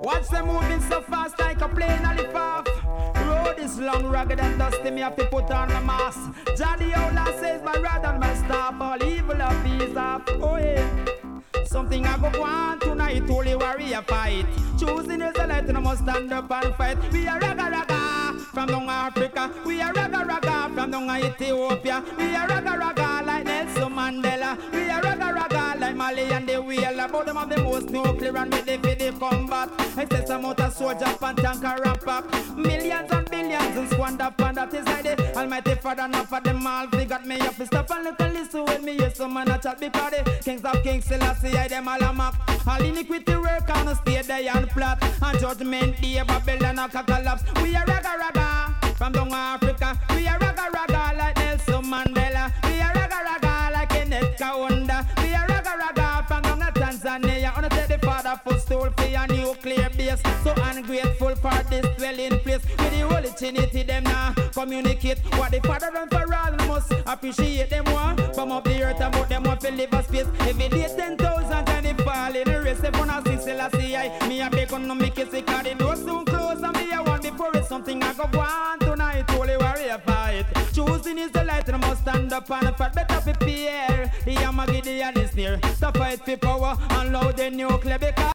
Watch them moving so fast like a plane on the path. Road is long, rugged and dusty, me have to put on a mask. Johnny Ola says my rod and my staff, all evil of these off. Oh yeah. Something I go on tonight, holy warrior fight. Choosing is the light and I must stand up and fight. We are raga raga from down Africa. We are raga raga from down Ethiopia. We are raga raga like Nelson Mandela. We are raga raga like Mali and the wheel. About them of the most nuclear and ready for the combat. Excess amount of soldiers and tank and ramp pack. Millions and billions and squander and that is like the Almighty Father. Not for them all, they got me up to stop and look and listen with me. Yes, some man a chat because the kings of kings Selassie I them all a map. All iniquity work on the state they and plot. And judgment day Babylon a collapse. We are raga raga from down Africa. We are raga raga like Nelson Mandela. We are raga raga like Kenneth Kaunda. We are raga raga from down Tanzania. On take the father footstool for your nuclear base. So ungrateful for this dwelling place. With the Holy Trinity them now communicate. What the father done for all must appreciate them one. Come up the earth about them want to live a space. Every day 10,000 and they fall in the race. If one has six Selassie I me a big on no make it sick. The door soon close and me a want before it's something I go on tonight. Holy warrior fight. Choosing is the light and I must stand up and fight. Better prepare. The Yamagidi and the snare. To fight for power and loud the nuclear because